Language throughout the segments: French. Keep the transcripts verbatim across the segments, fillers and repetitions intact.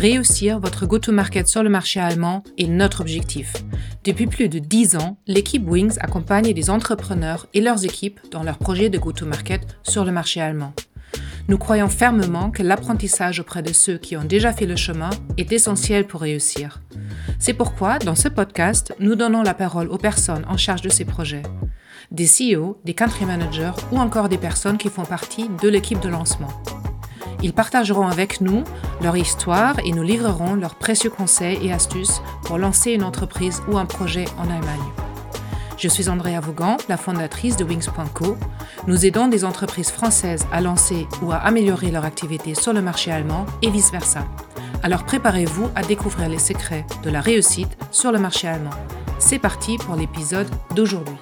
Réussir votre go-to-market sur le marché allemand est notre objectif. Depuis plus de dix ans, l'équipe Wings accompagne des entrepreneurs et leurs équipes dans leurs projets de go-to-market sur le marché allemand. Nous croyons fermement que l'apprentissage auprès de ceux qui ont déjà fait le chemin est essentiel pour réussir. C'est pourquoi, dans ce podcast, nous donnons la parole aux personnes en charge de ces projets. Des C E O, des country managers ou encore des personnes qui font partie de l'équipe de lancement. Ils partageront avec nous leur histoire et nous livreront leurs précieux conseils et astuces pour lancer une entreprise ou un projet en Allemagne. Je suis Andrea Vaughan, la fondatrice de Wings point co. Nous aidons des entreprises françaises à lancer ou à améliorer leur activité sur le marché allemand et vice-versa. Alors préparez-vous à découvrir les secrets de la réussite sur le marché allemand. C'est parti pour l'épisode d'aujourd'hui.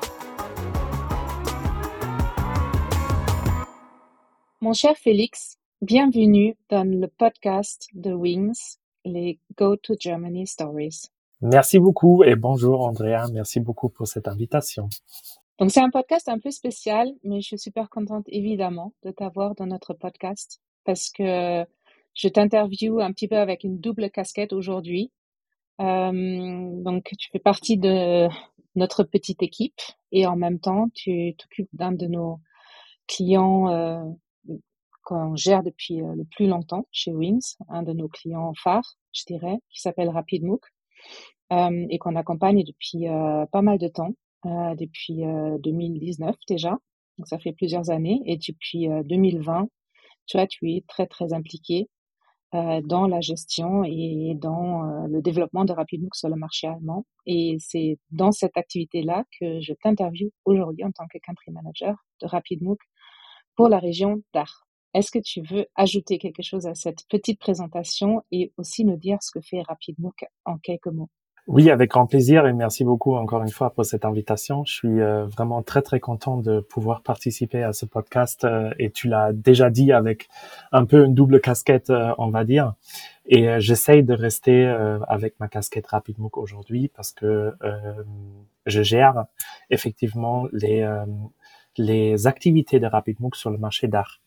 Mon cher Félix, bienvenue dans le podcast de Wings, les Go to Germany Stories. Merci beaucoup et bonjour Andrea, merci beaucoup pour cette invitation. Donc c'est un podcast un peu spécial, mais je suis super contente évidemment de t'avoir dans notre podcast parce que je t'interviewe un petit peu avec une double casquette aujourd'hui. Euh, donc tu fais partie de notre petite équipe et en même temps tu t'occupes d'un de nos clients euh, qu'on gère depuis euh, le plus longtemps chez Wings, un de nos clients phares, je dirais, qui s'appelle RapidMook. Euh, et qu'on accompagne depuis euh, pas mal de temps, euh, depuis euh, deux mille dix-neuf déjà, donc ça fait plusieurs années, et depuis euh, deux mille vingt, tu vois, tu es très très impliqué euh, dans la gestion et dans euh, le développement de RapidMook sur le marché allemand, et c'est dans cette activité-là que je t'interviewe aujourd'hui en tant que country manager de RapidMook pour la région d'Aar. Est-ce que tu veux ajouter quelque chose à cette petite présentation et aussi nous dire ce que fait RapidMook en quelques mots? Oui, avec grand plaisir et merci beaucoup encore une fois pour cette invitation. Je suis euh, vraiment très très content de pouvoir participer à ce podcast euh, et tu l'as déjà dit avec un peu une double casquette, euh, on va dire. Et euh, j'essaye de rester euh, avec ma casquette RapidMook aujourd'hui parce que euh, je gère effectivement les euh, les activités de RapidMook sur le marché d'Aar.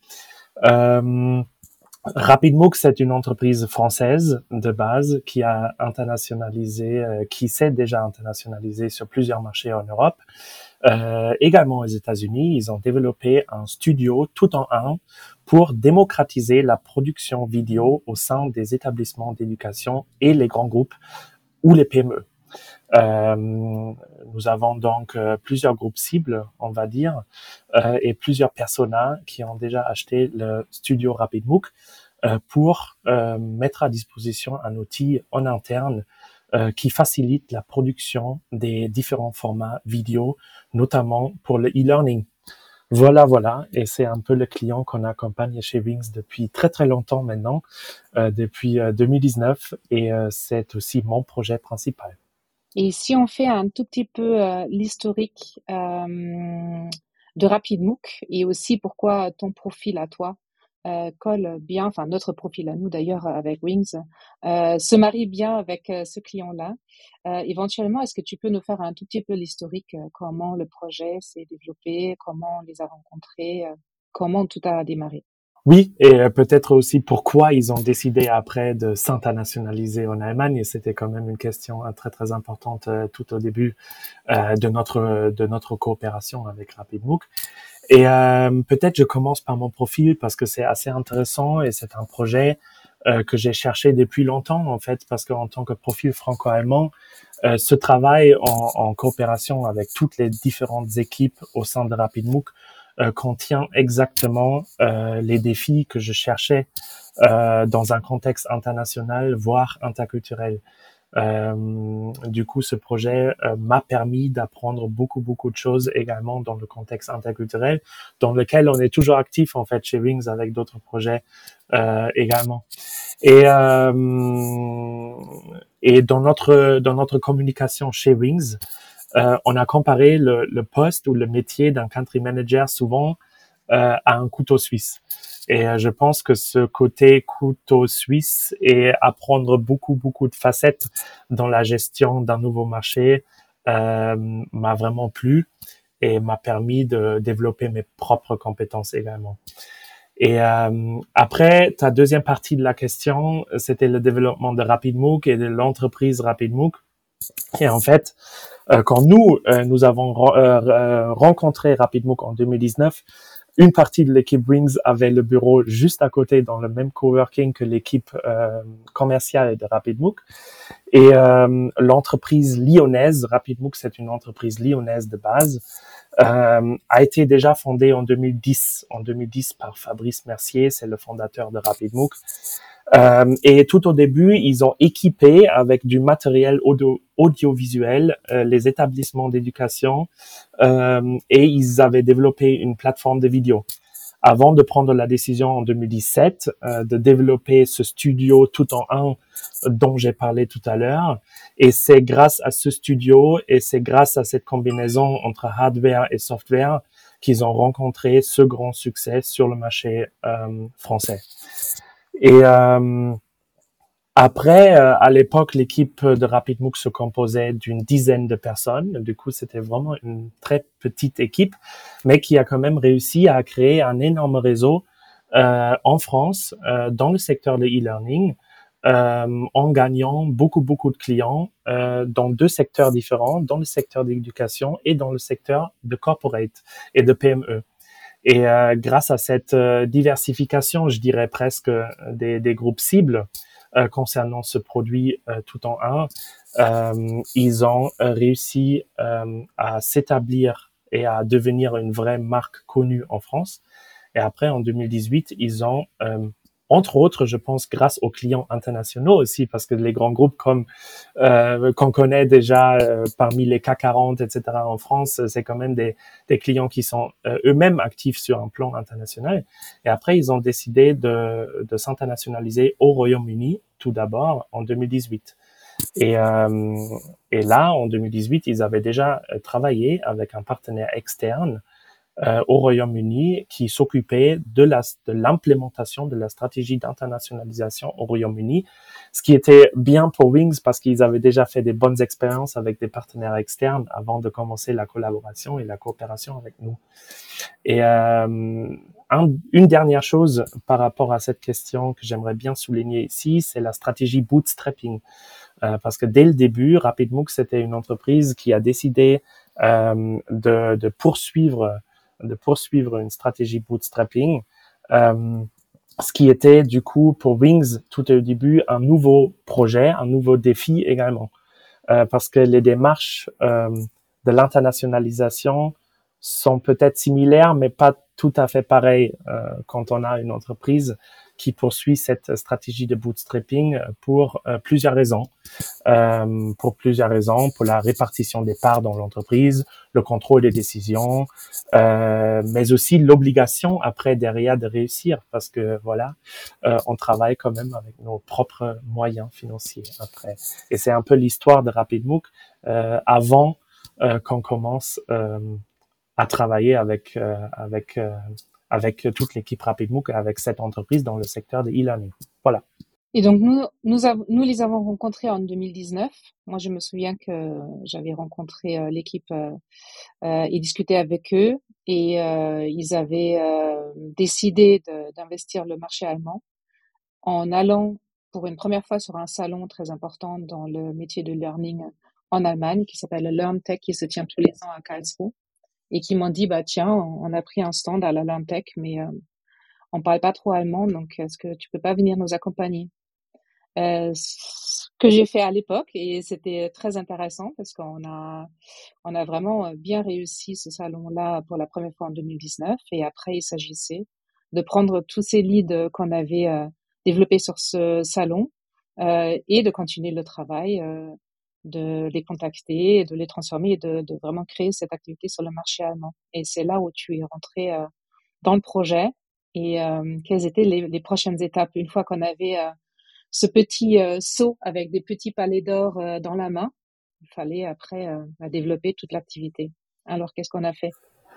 Euh, RapidMook, c'est une entreprise française de base qui a internationalisé, euh, qui s'est déjà internationalisée sur plusieurs marchés en Europe, euh, également aux États-Unis. Ils ont développé un studio tout en un pour démocratiser la production vidéo au sein des établissements d'éducation et les grands groupes ou les P M E. Euh, nous avons donc euh, plusieurs groupes cibles, on va dire, euh, et plusieurs personas qui ont déjà acheté le studio RapidMook euh, pour euh, mettre à disposition un outil en interne euh, qui facilite la production des différents formats vidéo, notamment pour le e-learning. Voilà, voilà, et c'est un peu le client qu'on accompagne chez Wings depuis très très longtemps maintenant, euh, depuis euh, deux mille dix-neuf, et euh, c'est aussi mon projet principal. Et si on fait un tout petit peu euh, l'historique euh, de RapidMook et aussi pourquoi ton profil à toi euh, colle bien, enfin notre profil à nous d'ailleurs avec Wings, euh, se marie bien avec euh, ce client-là. Euh, éventuellement, est-ce que tu peux nous faire un tout petit peu l'historique, euh, comment le projet s'est développé, comment on les a rencontrés, euh, comment tout a démarré? Oui, et euh, peut-être aussi pourquoi ils ont décidé après de s'internationaliser en Allemagne. Et c'était quand même une question euh, très très importante euh, tout au début euh, de notre de notre coopération avec RapidMook. Et euh, peut-être je commence par mon profil parce que c'est assez intéressant et c'est un projet euh, que j'ai cherché depuis longtemps en fait, parce qu'en tant que profil franco-allemand, euh, ce travail en, en coopération avec toutes les différentes équipes au sein de RapidMook Euh, contient exactement euh, les défis que je cherchais euh, dans un contexte international, voire interculturel. Euh, du coup, ce projet euh, m'a permis d'apprendre beaucoup, beaucoup de choses également dans le contexte interculturel, dans lequel on est toujours actif en fait chez Wings avec d'autres projets euh, également. Et euh, et dans notre dans notre communication chez Wings, Euh, on a comparé le, le poste ou le métier d'un country manager souvent euh, à un couteau suisse. Et euh, je pense que ce côté couteau suisse et apprendre beaucoup, beaucoup de facettes dans la gestion d'un nouveau marché euh, m'a vraiment plu et m'a permis de développer mes propres compétences également. Et euh, après, ta deuxième partie de la question, c'était le développement de RapidMook et de l'entreprise RapidMook. Et en fait, euh, quand nous, euh, nous avons re- euh, rencontré RapidMook en deux mille dix-neuf, une partie de l'équipe Wings avait le bureau juste à côté dans le même coworking que l'équipe euh, commerciale de RapidMook. Et euh, l'entreprise lyonnaise, RapidMook, c'est une entreprise lyonnaise de base, euh, a été déjà fondée en deux mille dix. En deux mille dix par Fabrice Mercier, c'est le fondateur de RapidMook. Euh, et tout au début, ils ont équipé avec du matériel audio, audiovisuel euh, les établissements d'éducation euh, et ils avaient développé une plateforme de vidéo avant de prendre la décision en deux mille dix-sept euh, de développer ce studio tout en un dont j'ai parlé tout à l'heure. Et c'est grâce à ce studio et c'est grâce à cette combinaison entre hardware et software qu'ils ont rencontré ce grand succès sur le marché euh, français. Et euh, après, euh, à l'époque, l'équipe de RapidMook se composait d'une dizaine de personnes. Du coup, c'était vraiment une très petite équipe, mais qui a quand même réussi à créer un énorme réseau euh, en France euh, dans le secteur de e-learning, euh, en gagnant beaucoup, beaucoup de clients euh, dans deux secteurs différents, dans le secteur de l'éducation et dans le secteur de corporate et de P M E. Et euh, grâce à cette euh, diversification, je dirais presque des, des groupes cibles euh, concernant ce produit euh, tout en un, euh, ils ont euh, réussi euh, à s'établir et à devenir une vraie marque connue en France. Et après, en deux mille dix-huit, ils ont euh, entre autres, je pense, grâce aux clients internationaux aussi, parce que les grands groupes comme euh, qu'on connaît déjà euh, parmi les C A C quarante, et cetera en France, c'est quand même des, des clients qui sont euh, eux-mêmes actifs sur un plan international. Et après, ils ont décidé de, de s'internationaliser au Royaume-Uni, tout d'abord, en deux mille dix-huit. Et, euh, et là, en deux mille dix-huit, ils avaient déjà travaillé avec un partenaire externe euh, au Royaume-Uni qui s'occupait de la de l'implémentation de la stratégie d'internationalisation au Royaume-Uni, ce qui était bien pour Wings parce qu'ils avaient déjà fait des bonnes expériences avec des partenaires externes avant de commencer la collaboration et la coopération avec nous. Et euh, un, une dernière chose par rapport à cette question que j'aimerais bien souligner ici, c'est la stratégie bootstrapping. Euh, parce que dès le début, RapidMook, c'était une entreprise qui a décidé euh, de, de poursuivre de poursuivre une stratégie bootstrapping, euh, ce qui était du coup pour Wings tout au début un nouveau projet, un nouveau défi également, euh, parce que les démarches euh, de l'internationalisation sont peut-être similaires, mais pas tout à fait pareilles euh, quand on a une entreprise qui poursuit cette stratégie de bootstrapping pour euh, plusieurs raisons. Euh, pour plusieurs raisons, pour la répartition des parts dans l'entreprise, le contrôle des décisions, euh, mais aussi l'obligation après derrière de réussir parce que voilà, euh, on travaille quand même avec nos propres moyens financiers après. Et c'est un peu l'histoire de RapidMook euh, avant euh, qu'on commence euh, à travailler avec euh, avec euh, avec toute l'équipe RapidMook, avec cette entreprise dans le secteur de e-learning. Voilà. Et donc nous, nous, av- nous les avons rencontrés en deux mille dix-neuf. Moi, je me souviens que j'avais rencontré euh, l'équipe euh, euh, et discuté avec eux, et euh, ils avaient euh, décidé de- d'investir le marché allemand en allant pour une première fois sur un salon très important dans le métier de learning en Allemagne qui s'appelle le LearnTech, qui se tient tous les ans à Karlsruhe, et qui m'ont dit bah tiens, on on a pris un stand à la LearnTech, mais euh, on parle pas trop allemand, donc est-ce que tu peux pas venir nous accompagner? Euh, ce que j'ai fait à l'époque, et c'était très intéressant parce qu'on a on a vraiment euh, bien réussi ce salon-là pour la première fois en deux mille dix-neuf, et après il s'agissait de prendre tous ces leads qu'on avait euh, développés sur ce salon euh, et de continuer le travail, euh, de les contacter, et de les transformer et de, de vraiment créer cette activité sur le marché allemand. Et c'est là où tu es rentré euh, dans le projet, et euh, quelles étaient les, les prochaines étapes une fois qu'on avait euh, ce petit euh, seau avec des petits palets d'or euh, dans la main. Il fallait après euh, bah, développer toute l'activité. Alors, qu'est-ce qu'on a fait?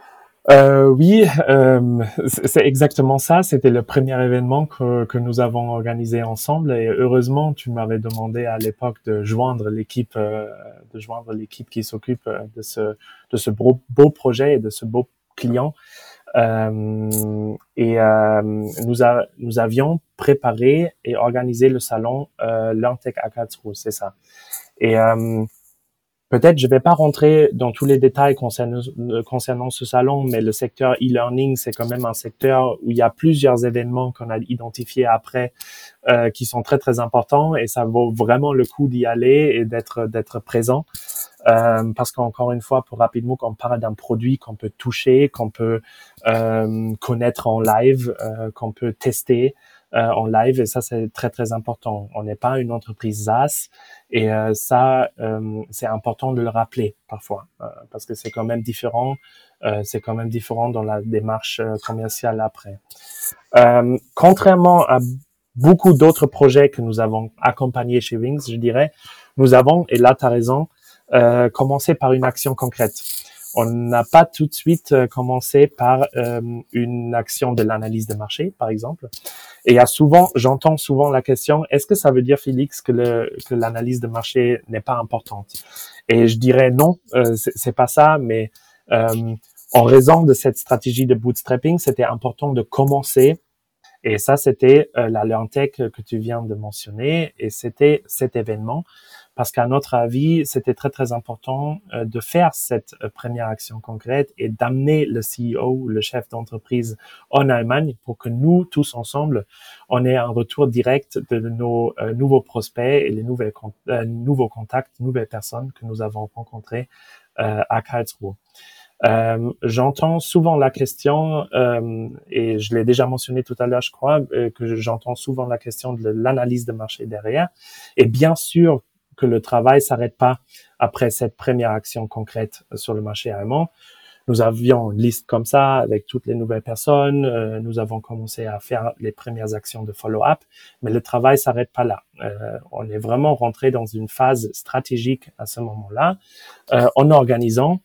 Euh, oui, euh, c'est exactement ça. C'était le premier événement que, que nous avons organisé ensemble et heureusement, tu m'avais demandé à l'époque de joindre l'équipe, euh, de joindre l'équipe qui s'occupe euh, de ce de ce beau, beau projet et de ce beau client. Euh, et euh, nous, a, nous avions préparé et organisé le salon euh, LearnTech à Karlsruhe, c'est ça. Et euh, peut-être je vais pas rentrer dans tous les détails concernant, concernant ce salon, mais le secteur e-learning, c'est quand même un secteur où il y a plusieurs événements qu'on a identifiés après euh, qui sont très très importants, et ça vaut vraiment le coup d'y aller et d'être d'être présent. Euh, parce qu'encore une fois, pour Rapidement, on parle d'un produit qu'on peut toucher, qu'on peut euh, connaître en live, euh, qu'on peut tester euh, en live, et ça, c'est très, très important. On n'est pas une entreprise SaaS, et euh, ça, euh, c'est important de le rappeler parfois, euh, parce que c'est quand même différent, euh, c'est quand même différent dans la démarche euh, commerciale après. Euh, contrairement à beaucoup d'autres projets que nous avons accompagnés chez Wings, je dirais, nous avons, et là, tu as raison, Euh, commencer par une action concrète. On n'a pas tout de suite euh, commencé par euh, une action de l'analyse de marché, par exemple. Et il y a souvent, j'entends souvent la question, est-ce que ça veut dire, Félix, que le que l'analyse de marché n'est pas importante? Et je dirais non, euh, c'est, c'est pas ça, mais euh, en raison de cette stratégie de bootstrapping, c'était important de commencer. Et ça, c'était euh, la LearnTech que tu viens de mentionner, et c'était cet événement. Parce qu'à notre avis, c'était très, très important euh, de faire cette euh, première action concrète et d'amener le C E O, le chef d'entreprise, en Allemagne pour que nous, tous ensemble, on ait un retour direct de nos euh, nouveaux prospects et les nouvelles con- euh, nouveaux contacts, nouvelles personnes que nous avons rencontrées euh, à Karlsruhe. Euh, j'entends souvent la question, euh, et je l'ai déjà mentionné tout à l'heure, je crois, euh, que j'entends souvent la question de l'analyse de marché derrière. Et bien sûr, que le travail s'arrête pas après cette première action concrète sur le marché allemand. Nous avions une liste comme ça avec toutes les nouvelles personnes. Euh, nous avons commencé à faire les premières actions de follow-up, mais le travail s'arrête pas là. Euh, on est vraiment rentré dans une phase stratégique à ce moment-là, euh, en organisant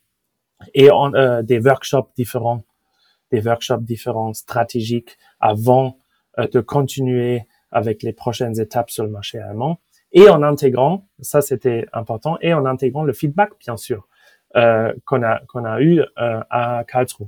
et en euh, des workshops différents, des workshops différents stratégiques avant euh, de continuer avec les prochaines étapes sur le marché allemand. Et en intégrant, ça c'était important, et en intégrant le feedback, bien sûr, euh, qu'on a qu'on a eu euh, à Karlsruhe.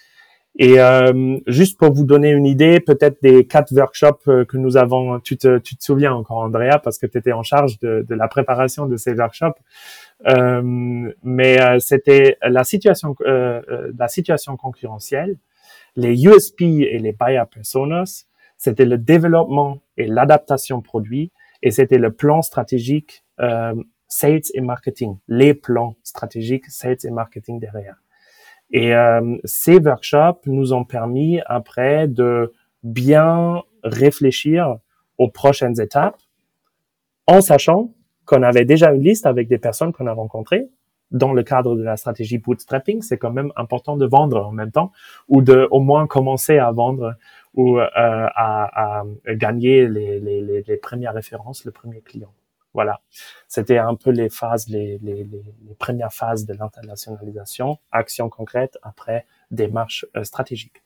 Et euh, juste pour vous donner une idée, peut-être des quatre workshops euh, que nous avons, tu te tu te souviens encore, Andrea, parce que tu étais en charge de, de la préparation de ces workshops. Euh, mais euh, c'était la situation euh, la situation concurrentielle, les U S P et les buyer personas, c'était le développement et l'adaptation produit, et c'était le plan stratégique euh, sales et marketing, les plans stratégiques sales et marketing derrière. Et euh, ces workshops nous ont permis après de bien réfléchir aux prochaines étapes, en sachant qu'on avait déjà une liste avec des personnes qu'on a rencontrées. Dans le cadre de la stratégie bootstrapping, c'est quand même important de vendre en même temps, ou de au moins commencer à vendre, ou euh, à, à gagner les, les, les, les premières références, le premier client. Voilà, c'était un peu les phases, les, les, les, les premières phases de l'internationalisation, action concrète, après démarche euh, stratégique.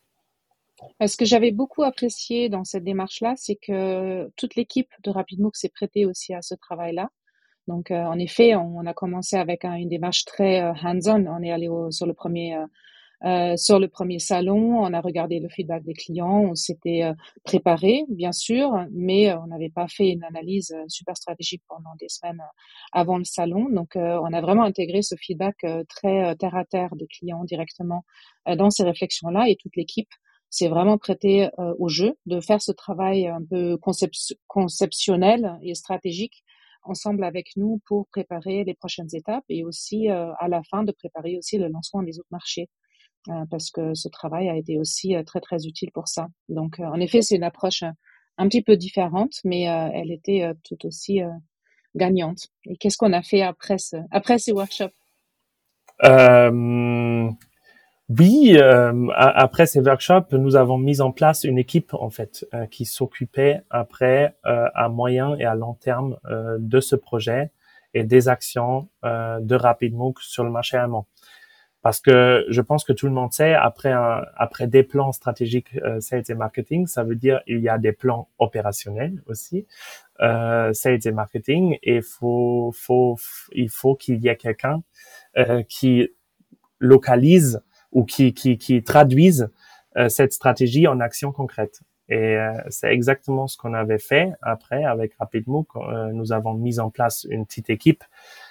Ce que j'avais beaucoup apprécié dans cette démarche-là, c'est que toute l'équipe de RapidMook s'est prêtée aussi à ce travail-là. Donc, euh, en effet, on, on a commencé avec un, une démarche très euh, hands-on. On est allé au, sur le premier euh, euh, sur le premier salon, on a regardé le feedback des clients, on s'était euh, préparé, bien sûr, mais euh, on n'avait pas fait une analyse euh, super stratégique pendant des semaines euh, avant le salon. Donc, euh, on a vraiment intégré ce feedback euh, très euh, terre à terre des clients directement euh, dans ces réflexions-là, et toute l'équipe s'est vraiment prêtée euh, au jeu de faire ce travail un peu concep- conceptionnel et stratégique ensemble avec nous pour préparer les prochaines étapes, et aussi euh, à la fin de préparer aussi le lancement des autres marchés. Euh, parce que ce travail a été aussi euh, très très utile pour ça. Donc, euh, en effet, c'est une approche euh, un petit peu différente, mais euh, elle était euh, tout aussi euh, gagnante. Et qu'est-ce qu'on a fait après ce, après ces workshops? Euh, oui, euh, après ces workshops, nous avons mis en place une équipe en fait euh, qui s'occupait après euh, à moyen et à long terme euh, de ce projet et des actions euh, de RapidMook sur le marché allemand. Parce que je pense que tout le monde sait, après un, après des plans stratégiques euh, sales et marketing, ça veut dire il y a des plans opérationnels aussi, euh, sales et marketing, et faut, faut, il faut qu'il y ait quelqu'un euh, qui localise ou qui, qui, qui traduise euh, cette stratégie en action concrète. Et euh, c'est exactement ce qu'on avait fait après avec RapidMook. Euh, nous avons mis en place une petite équipe,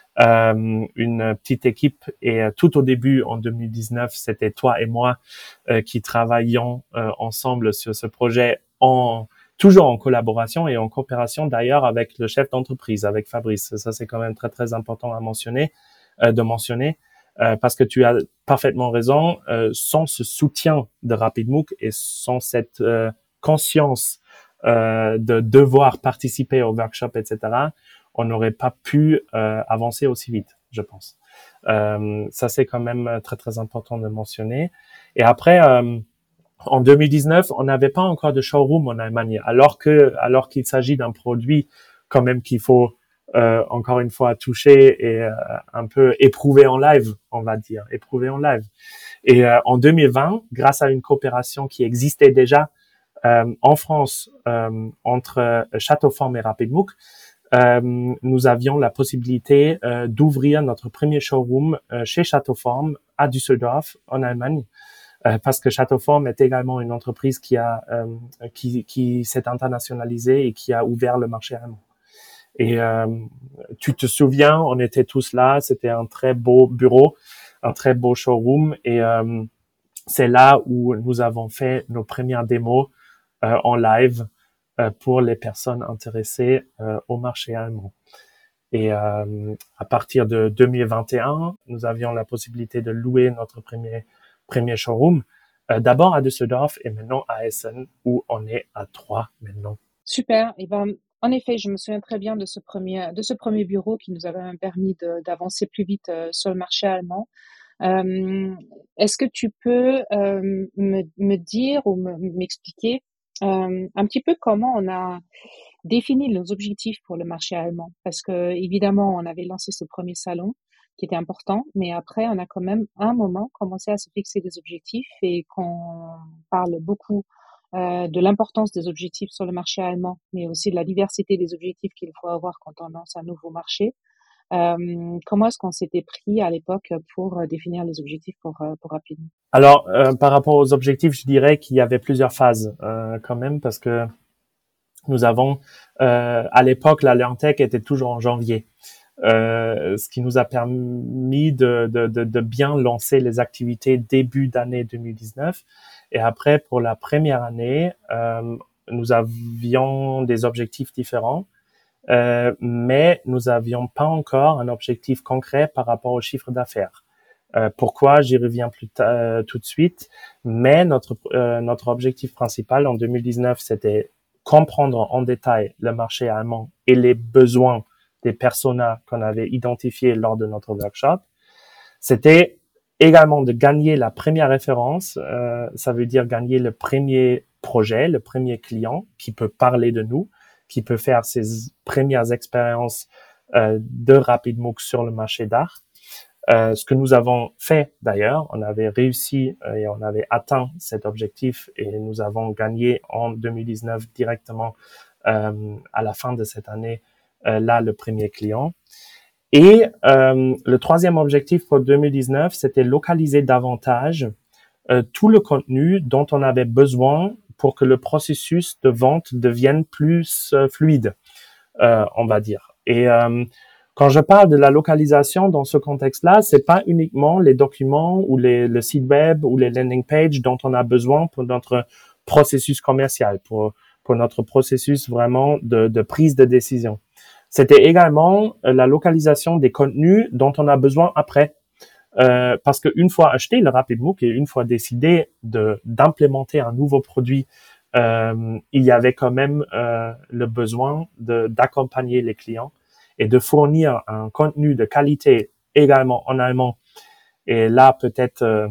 euh, une petite équipe. Et euh, tout au début, en deux mille dix-neuf, c'était toi et moi euh, qui travaillions euh, ensemble sur ce projet, en toujours en collaboration et en coopération d'ailleurs avec le chef d'entreprise, avec Fabrice. Ça, c'est quand même très très important à mentionner, euh, de mentionner. Euh, parce que tu as parfaitement raison, euh, sans ce soutien de RapidMook et sans cette euh, conscience euh, de devoir participer au workshop, et cetera, on n'aurait pas pu euh, avancer aussi vite, je pense. Euh, ça, c'est quand même très, très important de mentionner. Et après, euh, en deux mille dix-neuf, on n'avait pas encore de showroom en Allemagne, alors que, alors qu'il s'agit d'un produit quand même qu'il faut euh, encore une fois toucher et euh, un peu éprouver en live, on va dire, éprouver en live. Et euh, en deux mille vingt, grâce à une coopération qui existait déjà euh, en France euh, entre Châteauforme et RapidMook, euh, nous avions la possibilité euh, d'ouvrir notre premier showroom euh, chez Châteauforme à Düsseldorf, en Allemagne. Euh, parce que Châteauforme est également une entreprise qui a euh, qui, qui s'est internationalisée et qui a ouvert le marché allemand. Et euh, tu te souviens, on était tous là, c'était un très beau bureau, un très beau showroom, et euh, c'est là où nous avons fait nos premières démos euh, en live euh, pour les personnes intéressées euh, au marché allemand. Et euh, à partir de deux mille vingt et un, nous avions la possibilité de louer notre premier premier showroom, euh, d'abord à Düsseldorf et maintenant à Essen, où on est à trois maintenant. Super. Et ben, en effet, je me souviens très bien de ce premier, de ce premier bureau qui nous avait permis de- d'avancer plus vite euh, sur le marché allemand. Euh, Est-ce que tu peux euh, me, me dire ou me- m'expliquer euh, un petit peu comment on a défini nos objectifs pour le marché allemand? Parce que évidemment, on avait lancé ce premier salon qui était important, mais après, on a quand même un moment commencé à se fixer des objectifs et qu'on parle beaucoup euh, de l'importance des objectifs sur le marché allemand, mais aussi de la diversité des objectifs qu'il faut avoir quand on lance un nouveau marché. Euh, comment est-ce qu'on s'était pris à l'époque pour euh, définir les objectifs pour, euh, pour rapidement? Alors, euh, par rapport aux objectifs, je dirais qu'il y avait plusieurs phases euh, quand même, parce que nous avons, euh, à l'époque, la LearnTech était toujours en janvier. Euh, ce qui nous a permis de, de, de, de bien lancer les activités début d'année deux mille dix-neuf. Et après, pour la première année, euh, nous avions des objectifs différents, euh, mais nous avions pas encore un objectif concret par rapport au chiffre d'affaires. Euh, pourquoi? J'y reviens plus ta- euh, tout de suite. Mais notre euh, notre objectif principal en deux mille dix-neuf, c'était comprendre en détail le marché allemand et les besoins des personas qu'on avait identifiés lors de notre workshop. C'était également de gagner la première référence. Euh, ça veut dire gagner le premier projet, le premier client qui peut parler de nous, qui peut faire ses premières expériences euh, de RapidMook sur le marché d'art. Euh, ce que nous avons fait d'ailleurs, on avait réussi euh, et on avait atteint cet objectif et nous avons gagné en deux mille dix-neuf directement euh, à la fin de cette année euh, là le premier client. Et euh, le troisième objectif pour deux mille dix-neuf, c'était localiser davantage euh, tout le contenu dont on avait besoin pour que le processus de vente devienne plus euh, fluide, euh, on va dire. Et euh, quand je parle de la localisation dans ce contexte-là, c'est pas uniquement les documents ou les, le site web ou les landing pages dont on a besoin pour notre processus commercial, pour, pour notre processus vraiment de, de prise de décision. C'était également la localisation des contenus dont on a besoin après. Euh, parce qu'une fois acheté le RapidMook et une fois décidé de d'implémenter un nouveau produit, euh, il y avait quand même euh, le besoin de d'accompagner les clients et de fournir un contenu de qualité également en allemand. Et là, peut-être euh,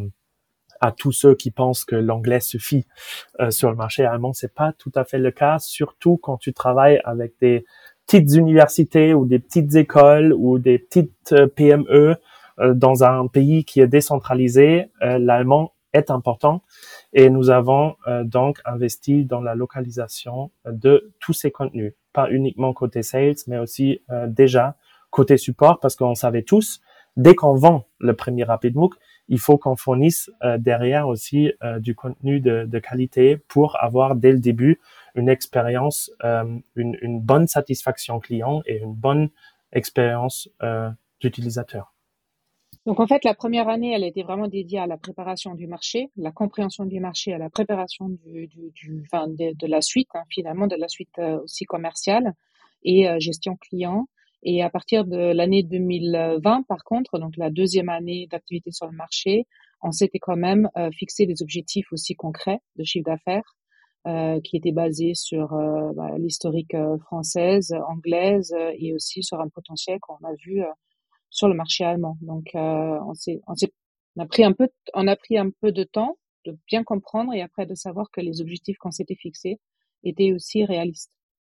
à tous ceux qui pensent que l'anglais suffit euh, sur le marché allemand, c'est pas tout à fait le cas, surtout quand tu travailles avec des petites universités ou des petites écoles ou des petites euh, P M E euh, dans un pays qui est décentralisé. Euh, l'allemand est important et nous avons euh, donc investi dans la localisation de tous ces contenus, pas uniquement côté sales, mais aussi euh, déjà côté support, parce qu'on savait tous, dès qu'on vend le premier RapidMook, il faut qu'on fournisse euh, derrière aussi euh, du contenu de, de qualité pour avoir dès le début une expérience, euh, une, une bonne satisfaction client et une bonne expérience euh, d'utilisateur. Donc en fait, la première année, elle était vraiment dédiée à la préparation du marché, la compréhension du marché, à la préparation du, du, du enfin de, de la suite, hein, finalement, de la suite euh, aussi commerciale et euh, gestion client. Et à partir de l'année deux mille vingt, par contre, donc la deuxième année d'activité sur le marché, on s'était quand même euh, fixé des objectifs aussi concrets de chiffre d'affaires euh, qui étaient basés sur euh, bah, l'historique euh, française, anglaise euh, et aussi sur un potentiel qu'on a vu euh, sur le marché allemand. Donc, euh, on s'est, on s'est, on a pris un peu, on a pris un peu de temps de bien comprendre et après de savoir que les objectifs qu'on s'était fixés étaient aussi réalistes.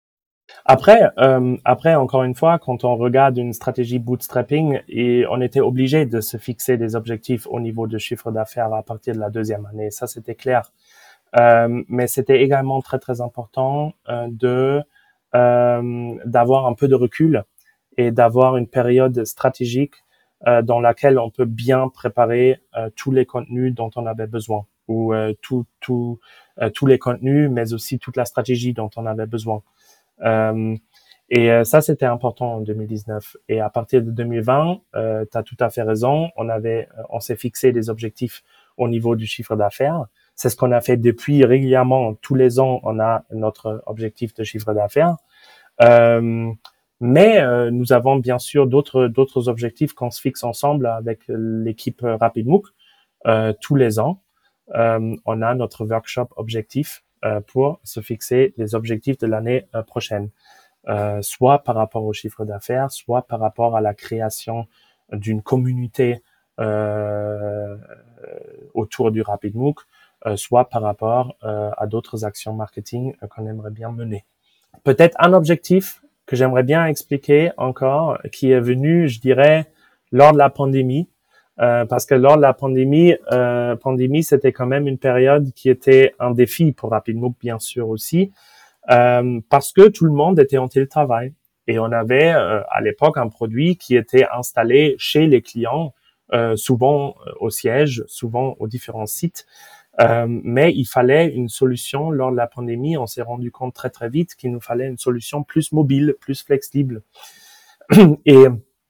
Après, euh, après encore une fois, quand on regarde une stratégie bootstrapping, et on était obligé de se fixer des objectifs au niveau de chiffre d'affaires à partir de la deuxième année. Ça, c'était clair. Euh, mais c'était également très très important euh, de euh, d'avoir un peu de recul et d'avoir une période stratégique euh, dans laquelle on peut bien préparer euh, tous les contenus dont on avait besoin ou euh, tout, tout, euh, tous les contenus, mais aussi toute la stratégie dont on avait besoin. Euh, et euh, ça, c'était important en deux mille dix-neuf. Et à partir de deux mille vingt, euh, tu as tout à fait raison. On avait, on s'est fixé des objectifs au niveau du chiffre d'affaires. C'est ce qu'on a fait depuis régulièrement. Tous les ans, on a notre objectif de chiffre d'affaires. Euh, mais euh, nous avons bien sûr d'autres d'autres objectifs qu'on se fixe ensemble avec l'équipe RapidMook euh, tous les ans. Euh, on a notre workshop objectif euh, pour se fixer les objectifs de l'année euh, prochaine, euh, soit par rapport au chiffre d'affaires, soit par rapport à la création d'une communauté euh, autour du RapidMook, euh, soit par rapport euh, à d'autres actions marketing euh, qu'on aimerait bien mener. Peut-être un objectif que j'aimerais bien expliquer encore, qui est venu, je dirais, lors de la pandémie, euh, parce que lors de la pandémie, euh, pandémie, c'était quand même une période qui était un défi pour RapidMook, bien sûr aussi, euh, parce que tout le monde était en télétravail et on avait euh, à l'époque un produit qui était installé chez les clients, euh, souvent au siège, souvent aux différents sites. Euh, mais il fallait une solution lors de la pandémie. On s'est rendu compte très très vite qu'il nous fallait une solution plus mobile, plus flexible. Et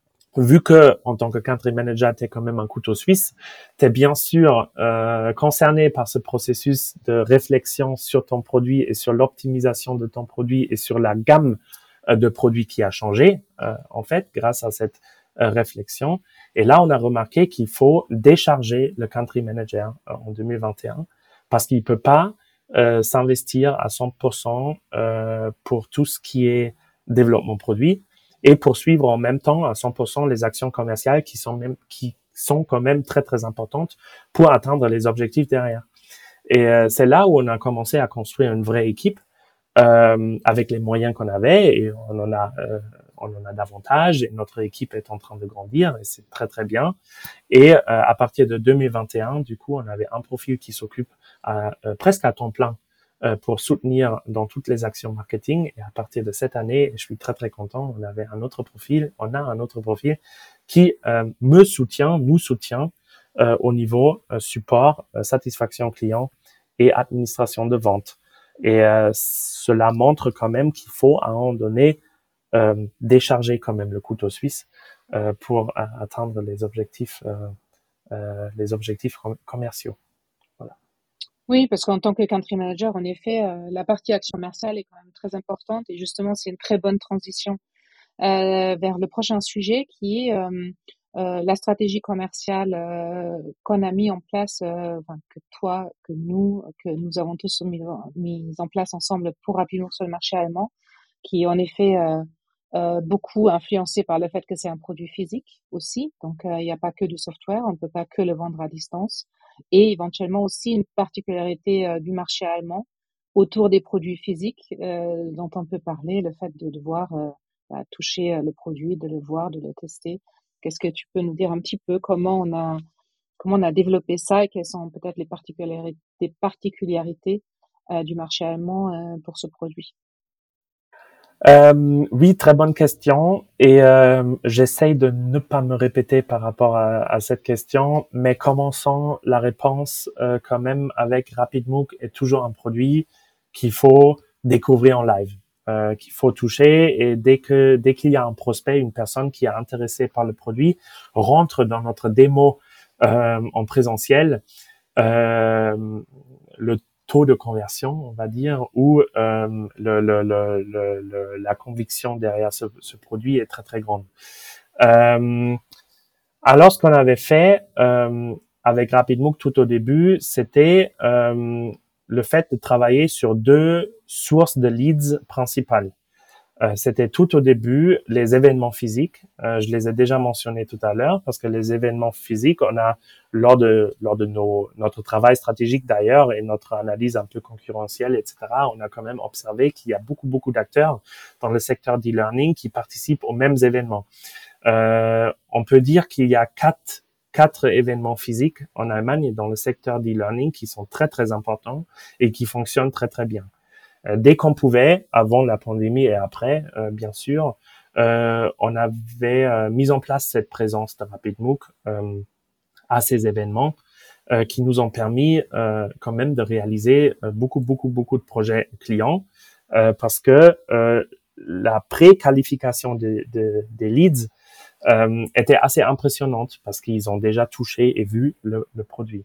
vu que en tant que country manager, tu es quand même un couteau suisse, tu es bien sûr euh, concerné par ce processus de réflexion sur ton produit et sur l'optimisation de ton produit et sur la gamme euh, de produits qui a changé, euh, en fait, grâce à cette euh, réflexion. Et là, on a remarqué qu'il faut décharger le country manager euh, en deux mille vingt et un parce qu'il peut pas euh, s'investir à cent pour cent euh, pour tout ce qui est développement produit et poursuivre en même temps à cent pour cent les actions commerciales qui sont même qui sont quand même très très importantes pour atteindre les objectifs derrière. Et euh, c'est là où on a commencé à construire une vraie équipe euh, avec les moyens qu'on avait et on en a euh, on en a davantage et notre équipe est en train de grandir et c'est très très bien. Et euh, à partir de deux mille vingt et un, du coup, on avait un profil qui s'occupe à, euh, presque à temps plein euh, pour soutenir dans toutes les actions marketing. Et à partir de cette année, je suis très très content, on avait un autre profil, on a un autre profil qui euh, me soutient, nous soutient euh, au niveau euh, support, euh, satisfaction client et administration de vente. Et euh, cela montre quand même qu'il faut à un moment donné euh, décharger quand même le couteau suisse euh, pour euh, atteindre les objectifs, euh, euh, les objectifs com- commerciaux. Voilà. Oui, parce qu'en tant que country manager, en effet, euh, la partie action commerciale est quand même très importante et justement, c'est une très bonne transition euh, vers le prochain sujet qui est euh, euh, la stratégie commerciale euh, qu'on a mis en place, euh, enfin, que toi, que nous, que nous avons tous mis, mis en place ensemble pour rapidement sur le marché allemand, qui est en effet euh, euh, beaucoup influencé par le fait que c'est un produit physique aussi. Donc, euh, il n'y a pas que du software, on ne peut pas que le vendre à distance. Et éventuellement aussi une particularité euh, du marché allemand autour des produits physiques euh, dont on peut parler, le fait de devoir euh, bah, toucher euh, le produit, de le voir, de le tester. Qu'est-ce que tu peux nous dire un petit peu comment on a comment on a développé ça et quelles sont peut-être les particularités, particularités euh, du marché allemand euh, pour ce produit? Euh, oui, très bonne question. Et euh, j'essaye de ne pas me répéter par rapport à, à cette question, mais commençons la réponse euh, quand même avec RapidMook est toujours un produit qu'il faut découvrir en live, euh, qu'il faut toucher. Et dès que dès qu'il y a un prospect, une personne qui est intéressée par le produit, rentre dans notre démo euh, en présentiel. Euh, le taux de conversion, on va dire, ou euh, le, le, le, le, la conviction derrière ce, ce produit est très, très grande. Euh, alors, ce qu'on avait fait euh, avec RapidMook tout au début, c'était euh, le fait de travailler sur deux sources de leads principales. Euh, c'était tout au début les événements physiques. Euh, je les ai déjà mentionnés tout à l'heure parce que les événements physiques, on a lors de lors de nos notre travail stratégique d'ailleurs et notre analyse un peu concurrentielle, et cetera. On a quand même observé qu'il y a beaucoup beaucoup d'acteurs dans le secteur d'e-learning qui participent aux mêmes événements. Euh, on peut dire qu'il y a quatre quatre événements physiques en Allemagne dans le secteur d'e-learning qui sont très très importants et qui fonctionnent très très bien. Dès qu'on pouvait, avant la pandémie et après, euh, bien sûr, euh, on avait euh, mis en place cette présence de RapidMook euh, à ces événements euh, qui nous ont permis euh, quand même de réaliser euh, beaucoup, beaucoup, beaucoup de projets clients euh, parce que euh, la pré-qualification de, de, des leads euh, était assez impressionnante parce qu'ils ont déjà touché et vu le, le produit.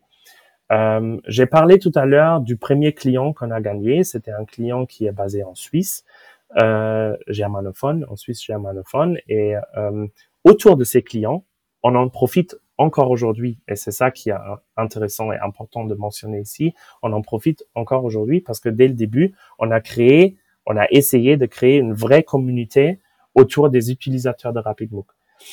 Euh, j'ai parlé tout à l'heure du premier client qu'on a gagné. C'était un client qui est basé en Suisse, euh, germanophone, en Suisse germanophone. Et euh, autour de ces clients, on en profite encore aujourd'hui. Et c'est ça qui est intéressant et important de mentionner ici. On en profite encore aujourd'hui parce que dès le début, on a créé, on a essayé de créer une vraie communauté autour des utilisateurs de RapidMook.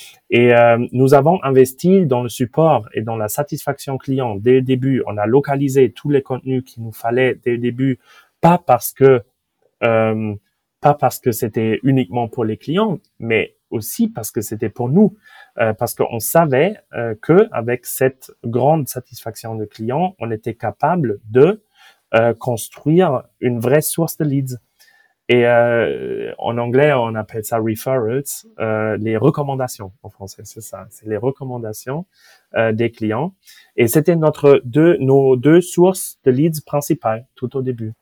Et euh, nous avons investi dans le support et dans la satisfaction client dès le début. On a localisé tous les contenus qu'il nous fallait dès le début, pas parce que euh, pas parce que c'était uniquement pour les clients, mais aussi parce que c'était pour nous, euh, parce qu'on savait euh, que avec cette grande satisfaction de clients, on était capable de euh, construire une vraie source de leads. Et euh, en anglais, on appelle ça referrals, euh, les recommandations en français, c'est ça, c'est les recommandations euh, des clients. Et c'était notre deux, nos deux sources de leads principales tout au début.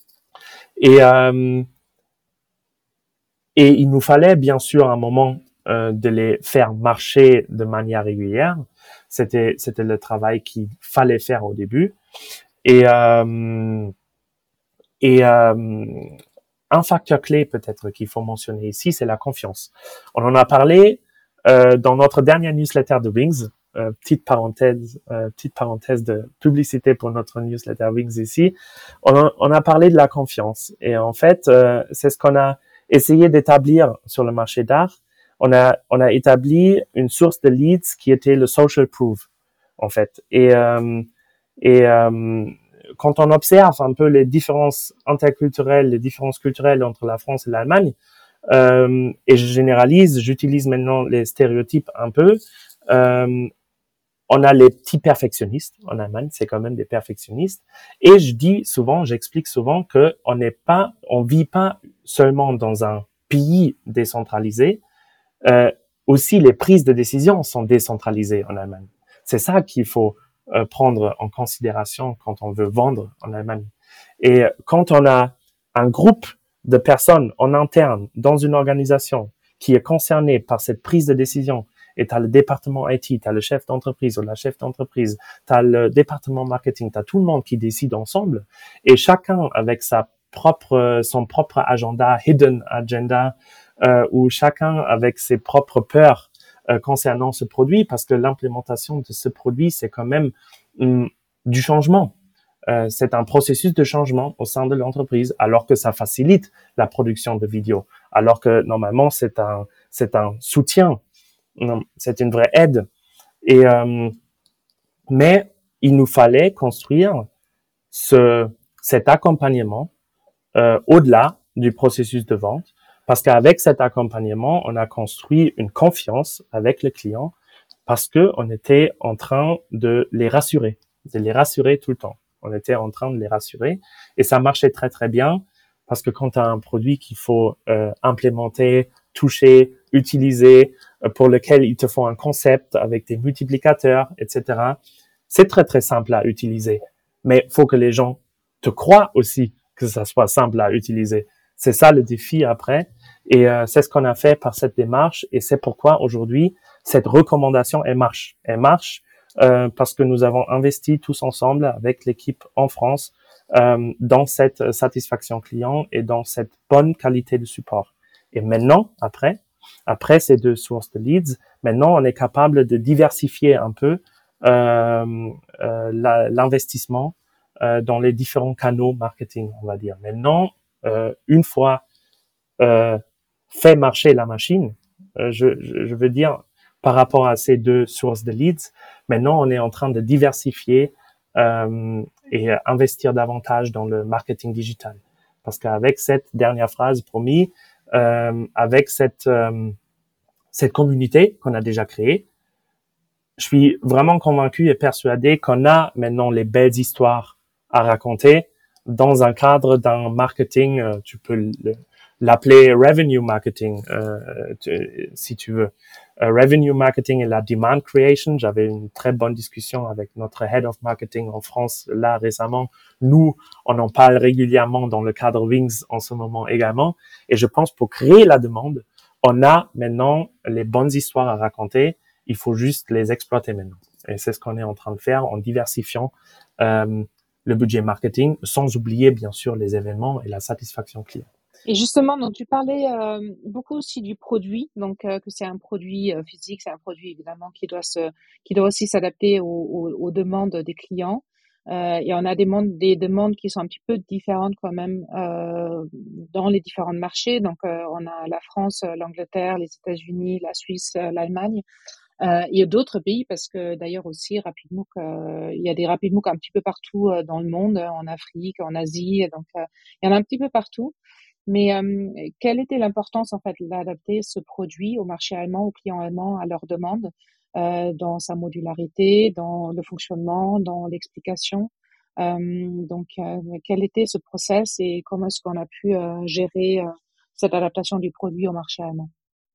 Et euh, et il nous fallait bien sûr un moment euh, de les faire marcher de manière régulière. C'était c'était le travail qu'il fallait faire au début. Et euh, et euh, un facteur clé peut-être qu'il faut mentionner ici, c'est la confiance. On en a parlé euh, dans notre dernière newsletter de Wings. Euh, petite parenthèse, euh, petite parenthèse de publicité pour notre newsletter Wings ici. On a, on a parlé de la confiance et en fait, euh, c'est ce qu'on a essayé d'établir sur le marché d'art. On a, on a établi une source de leads qui était le social proof en fait. Et euh, et euh, quand on observe un peu les différences interculturelles, les différences culturelles entre la France et l'Allemagne, euh, et je généralise, j'utilise maintenant les stéréotypes un peu, euh, on a les petits perfectionnistes en Allemagne, c'est quand même des perfectionnistes, et je dis souvent, j'explique souvent que on n'est pas, on vit pas seulement dans un pays décentralisé, euh, aussi les prises de décision sont décentralisées en Allemagne. C'est ça qu'il faut euh, prendre en considération quand on veut vendre en Allemagne. Et quand on a un groupe de personnes en interne dans une organisation qui est concernée par cette prise de décision, et tu as le département I T, tu as le chef d'entreprise ou la chef d'entreprise, tu as le département marketing, tu as tout le monde qui décide ensemble, et chacun avec sa propre, son propre agenda, hidden agenda, euh, où chacun avec ses propres peurs euh, concernant ce produit, parce que l'implémentation de ce produit, c'est quand même hum, du changement. Euh, c'est un processus de changement au sein de l'entreprise, alors que ça facilite la production de vidéos, alors que normalement c'est un c'est un soutien, c'est une vraie aide. Et euh, mais il nous fallait construire ce cet accompagnement euh, au-delà du processus de vente, parce qu'avec cet accompagnement, on a construit une confiance avec le client, parce que on était en train de les rassurer, de les rassurer tout le temps. On était en train de les rassurer et ça marchait très très bien parce que quand tu as un produit qu'il faut euh, implémenter, toucher, utiliser, euh, pour lequel il te faut un concept avec des multiplicateurs, et cetera, c'est très, très simple à utiliser. Mais il faut que les gens te croient aussi que ça soit simple à utiliser. C'est ça le défi après. Et euh, c'est ce qu'on a fait par cette démarche. Et c'est pourquoi aujourd'hui, cette recommandation, elle marche. Elle marche euh, parce que nous avons investi tous ensemble avec l'équipe en France euh, dans cette satisfaction client et dans cette bonne qualité de support. Et maintenant, après, après ces deux sources de leads, maintenant, on est capable de diversifier un peu euh, euh, la, l'investissement euh, dans les différents canaux marketing, on va dire. Maintenant, euh, une fois euh, fait marcher la machine, euh, je, je, je veux dire, par rapport à ces deux sources de leads, maintenant, on est en train de diversifier euh, et investir davantage dans le marketing digital. Parce qu'avec cette dernière phrase promis, euh, avec cette, euh, cette communauté qu'on a déjà créée, je suis vraiment convaincu et persuadé qu'on a maintenant les belles histoires à raconter dans un cadre d'un marketing, euh, tu peux le, l'appeler revenue marketing, euh, tu, si tu veux. Uh, revenue marketing et la demand creation. J'avais une très bonne discussion avec notre head of marketing en France là récemment. Nous, on en parle régulièrement dans le cadre Wings en ce moment également. Et je pense pour créer la demande, on a maintenant les bonnes histoires à raconter. Il faut juste les exploiter maintenant. Et c'est ce qu'on est en train de faire en diversifiant euh, le budget marketing, sans oublier bien sûr les événements et la satisfaction client. Et justement, donc tu parlais euh, beaucoup aussi du produit, donc euh, que c'est un produit euh, physique, c'est un produit évidemment qui doit se, qui doit aussi s'adapter aux, aux, aux demandes des clients. Euh, et on a des demandes, des demandes qui sont un petit peu différentes quand même euh, dans les différents marchés. Donc euh, on a la France, l'Angleterre, les États-Unis, la Suisse, l'Allemagne. Euh, il y a d'autres pays parce que d'ailleurs aussi RapidMook, euh, il y a des RapidMook un petit peu partout euh, dans le monde, en Afrique, en Asie, donc euh, il y en a un petit peu partout. Mais euh, quelle était l'importance en fait d'adapter ce produit au marché allemand, aux clients allemands, à leurs demandes, euh, dans sa modularité, dans le fonctionnement, dans l'explication. Euh, donc, euh, quel était ce process et comment est-ce qu'on a pu euh, gérer euh, cette adaptation du produit au marché allemand?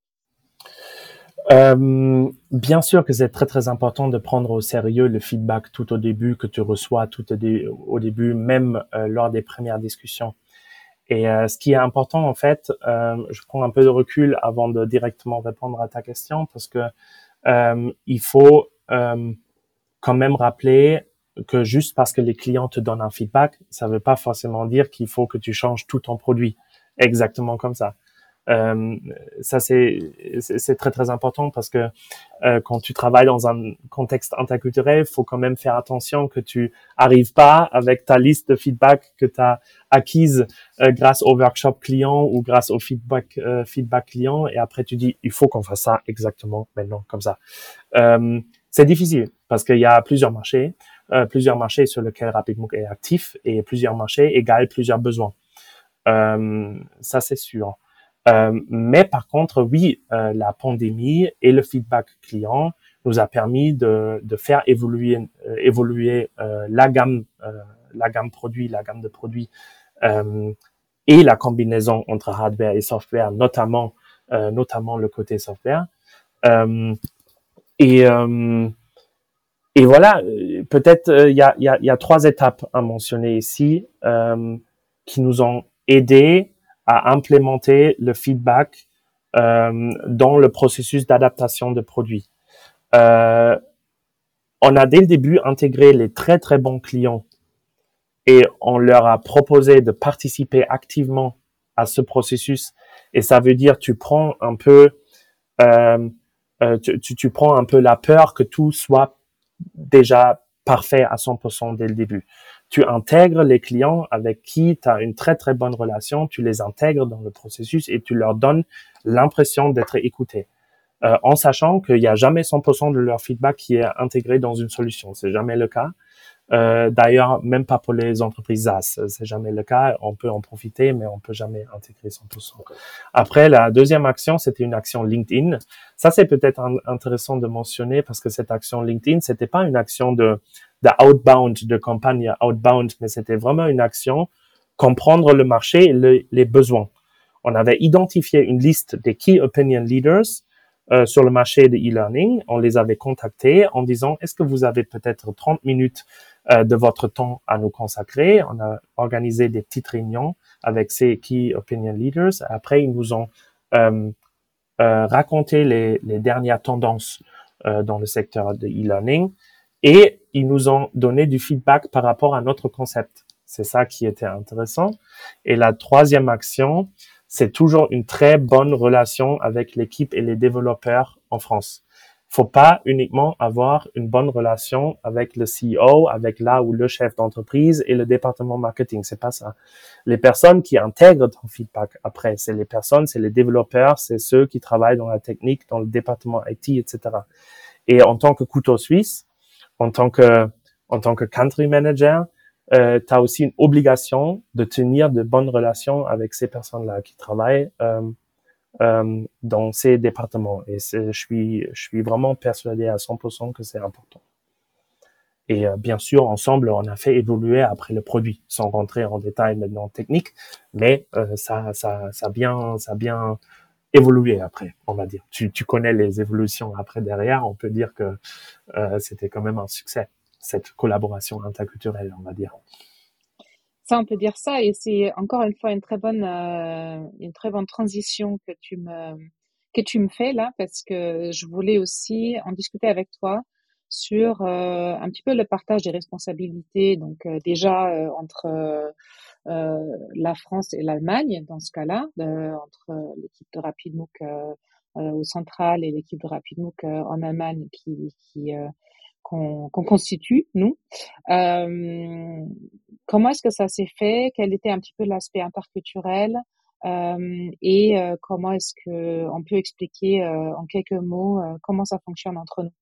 Euh, bien sûr que c'est très très important de prendre au sérieux le feedback tout au début que tu reçois tout au, dé- au début, même euh, lors des premières discussions. Et euh, ce qui est important en fait, euh, je prends un peu de recul avant de directement répondre à ta question parce que euh, il faut euh, quand même rappeler que juste parce que les clients te donnent un feedback, ça veut pas forcément dire qu'il faut que tu changes tout ton produit exactement comme ça. Euh, ça c'est, c'est c'est très très important parce que euh, quand tu travailles dans un contexte interculturel, il faut quand même faire attention que tu arrives pas avec ta liste de feedback que tu as acquise euh, grâce au workshop client ou grâce au feedback euh, feedback client et après tu dis il faut qu'on fasse ça exactement maintenant comme ça. Euh, c'est difficile parce qu'il y a plusieurs marchés, euh, plusieurs marchés sur lesquels RapidMook est actif et plusieurs marchés égalent plusieurs besoins. Euh, ça c'est sûr. Euh, mais par contre, oui, euh, la pandémie et le feedback client nous a permis de, de faire évoluer, euh, évoluer euh, la gamme, euh, la gamme produit, la gamme de produits euh, et la combinaison entre hardware et software, notamment, euh, notamment le côté software. Euh, et euh, et voilà, peut-être il euh, y a il y a il y a trois étapes à mentionner ici euh, qui nous ont aidés à implémenter le feedback euh, dans le processus d'adaptation de produits. Euh, on a dès le début intégré les très très bons clients et on leur a proposé de participer activement à ce processus. Et ça veut dire tu prends un peu euh, euh, tu, tu, tu prends un peu la peur que tout soit déjà parfait à cent pour cent dès le début. Tu intègres les clients avec qui tu as une très très bonne relation, tu les intègres dans le processus et tu leur donnes l'impression d'être écoutés. Euh, en sachant qu'il n'y a jamais cent pour cent de leur feedback qui est intégré dans une solution. C'est jamais le cas. Euh, d'ailleurs, même pas pour les entreprises SaaS, c'est jamais le cas. On peut en profiter, mais on peut jamais intégrer cent pour cent. Après, la deuxième action, c'était une action LinkedIn. Ça, c'est peut-être un, intéressant de mentionner parce que cette action LinkedIn, c'était pas une action de, de outbound, de campagne outbound, mais c'était vraiment une action comprendre le marché et le, les besoins. On avait identifié une liste des Key Opinion Leaders euh, sur le marché de e-learning. On les avait contactés en disant, est-ce que vous avez peut-être trente minutes euh, de votre temps à nous consacrer? On a organisé des petites réunions avec ces Key Opinion Leaders. Après, ils nous ont euh, euh, raconté les, les dernières tendances euh, dans le secteur de e-learning et ils nous ont donné du feedback par rapport à notre concept. C'est ça qui était intéressant. Et la troisième action, c'est toujours une très bonne relation avec l'équipe et les développeurs en France. Faut pas uniquement avoir une bonne relation avec le C E O, avec là ou le chef d'entreprise et le département marketing. C'est pas ça. Les personnes qui intègrent ton feedback après, c'est les personnes, c'est les développeurs, c'est ceux qui travaillent dans la technique, dans le département I T, et cetera. Et en tant que couteau suisse, en tant que, en tant que country manager, euh, tu as aussi une obligation de tenir de bonnes relations avec ces personnes-là qui travaillent euh, euh, dans ces départements. Et c'est, je suis, je suis vraiment persuadé à cent pour cent que c'est important. Et euh, bien sûr, ensemble, on a fait évoluer après le produit, sans rentrer en détail maintenant technique, mais euh, ça, ça, ça a bien, ça a bien évolué après, on va dire. Tu, tu connais les évolutions après derrière, on peut dire que euh, c'était quand même un succès, cette collaboration interculturelle, on va dire. Ça, on peut dire ça, et c'est encore une fois une très bonne, euh, une très bonne transition que tu me, que tu me fais là, parce que je voulais aussi en discuter avec toi sur euh, un petit peu le partage des responsabilités. Donc euh, déjà euh, entre euh, euh, la France et l'Allemagne dans ce cas-là, euh, entre l'équipe de RapidMook euh, euh, au central et l'équipe de RapidMook euh, en Allemagne qui, qui euh, qu'on qu'on constitue, nous. Euh, comment est-ce que ça s'est fait? Quel était un petit peu l'aspect interculturel? Euh, et euh, comment est-ce que on peut expliquer euh, en quelques mots euh, comment ça fonctionne entre nous?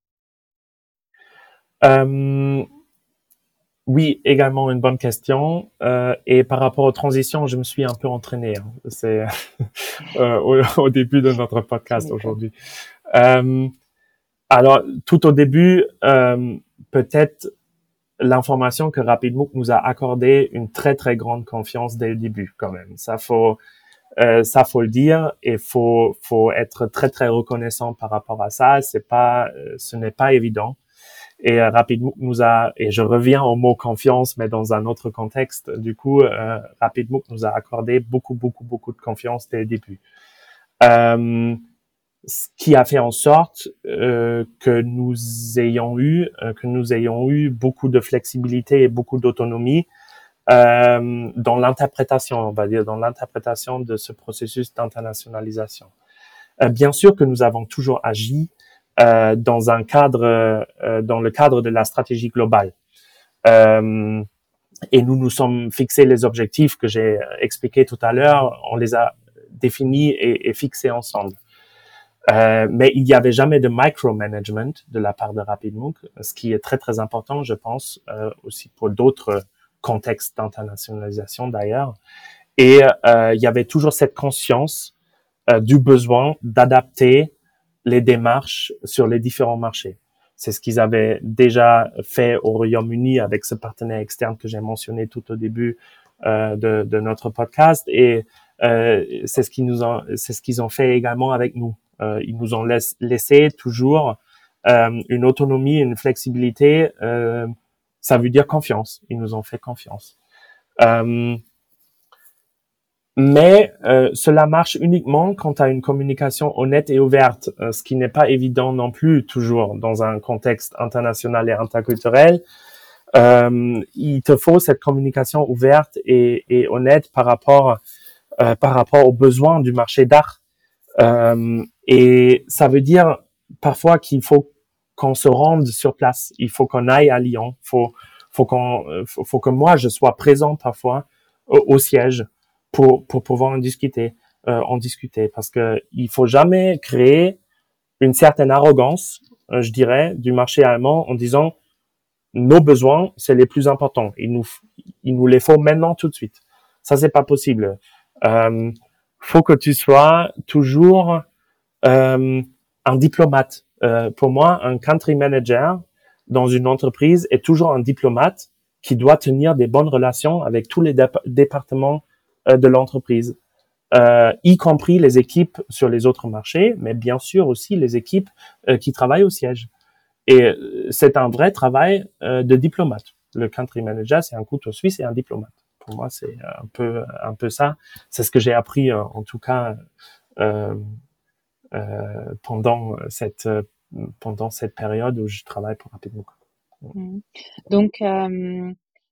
Euh, oui, également une bonne question. Euh, et par rapport aux transitions, je me suis un peu entraîné. Hein. C'est euh, au, au début de notre Tu podcast m'étonnes. aujourd'hui. Euh, alors, tout au début, euh, peut-être l'information que RapidMook nous a accordé une très très grande confiance dès le début, quand même. Ça faut, euh, ça faut le dire, et faut faut être très très reconnaissant par rapport à ça. C'est pas, euh, ce n'est pas évident. Et euh, RapidMook nous a, et je reviens au mot confiance, mais dans un autre contexte. Du coup, euh, RapidMook nous a accordé beaucoup beaucoup beaucoup de confiance dès le début. Euh, ce qui a fait en sorte euh, que nous ayons eu euh, que nous ayons eu beaucoup de flexibilité et beaucoup d'autonomie euh, dans l'interprétation, on va dire, dans l'interprétation de ce processus d'internationalisation. Euh, bien sûr que nous avons toujours agi euh, dans un cadre, euh, dans le cadre de la stratégie globale. Euh, et nous nous sommes fixés les objectifs que j'ai expliqués tout à l'heure, on les a définis et, et fixés ensemble. Euh, mais il n'y avait jamais de micromanagement de la part de RapidMook, ce qui est très très important, je pense, euh, aussi pour d'autres contextes d'internationalisation d'ailleurs. Et euh, il y avait toujours cette conscience euh, du besoin d'adapter les démarches sur les différents marchés. C'est ce qu'ils avaient déjà fait au Royaume-Uni avec ce partenaire externe que j'ai mentionné tout au début euh, de, de notre podcast, et euh, c'est ce qu'ils nous ont, c'est ce qu'ils ont fait également avec nous. Euh, ils nous ont laissé, laissé toujours euh, une autonomie, une flexibilité. Euh, ça veut dire confiance. Ils nous ont fait confiance. Euh, mais euh, cela marche uniquement quand tu as une communication honnête et ouverte, euh, ce qui n'est pas évident non plus toujours dans un contexte international et interculturel. Euh, il te faut cette communication ouverte et, et honnête par rapport euh, par rapport aux besoins du marché d'art. Euh, et ça veut dire parfois qu'il faut qu'on se rende sur place. Il faut qu'on aille à Lyon. Faut, faut qu'on, faut, faut que moi je sois présent parfois au, au siège pour pour pouvoir en discuter, euh, en discuter, parce que il faut jamais créer une certaine arrogance, euh, je dirais, du marché allemand en disant nos besoins c'est les plus importants. Il nous il nous les faut maintenant tout de suite. Ça c'est pas possible. Euh, faut que tu sois toujours euh, un diplomate. Euh, pour moi, un country manager dans une entreprise est toujours un diplomate qui doit tenir des bonnes relations avec tous les dép- départements euh, de l'entreprise, euh, y compris les équipes sur les autres marchés, mais bien sûr aussi les équipes euh, qui travaillent au siège. Et euh, c'est un vrai travail euh, de diplomate. Le country manager, c'est un couteau suisse et un diplomate. Pour moi, c'est un peu un peu ça. C'est ce que j'ai appris euh, en tout cas euh, euh, pendant cette euh, pendant cette période où je travaille pour Rapidbook. Mhm. Donc, euh,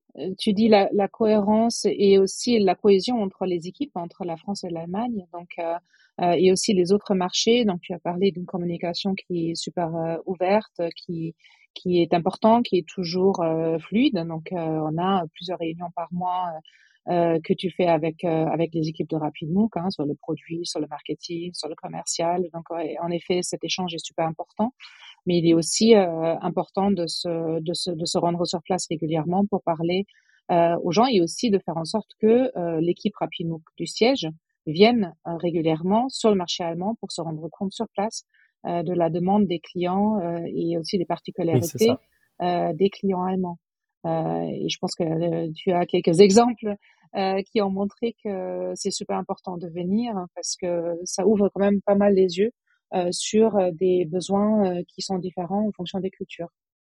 tu dis la, la cohérence et aussi la cohésion entre les équipes, entre la France et l'Allemagne, donc euh, euh, et aussi les autres marchés. Donc, tu as parlé d'une communication qui est super euh, ouverte, qui qui est important, qui est toujours euh, fluide. Donc, euh, on a plusieurs réunions par mois euh, que tu fais avec euh, avec les équipes de Rapidbook, hein, sur le produit, sur le marketing, sur le commercial. Donc, ouais, en effet, cet échange est super important. Mais il est aussi euh, important de se, de, se, de se rendre sur place régulièrement pour parler euh, aux gens et aussi de faire en sorte que euh, l'équipe Rapidbook du siège vienne euh, régulièrement sur le marché allemand pour se rendre compte sur place euh, de la demande des clients euh, et aussi des Oui, c'est particularités ça. euh, des clients allemands. Euh, et je pense que euh, tu as quelques exemples euh, qui ont montré que c'est super important de venir parce que ça ouvre quand même pas mal les yeux euh, sur euh, des besoins euh, qui sont différents en fonction des cultures.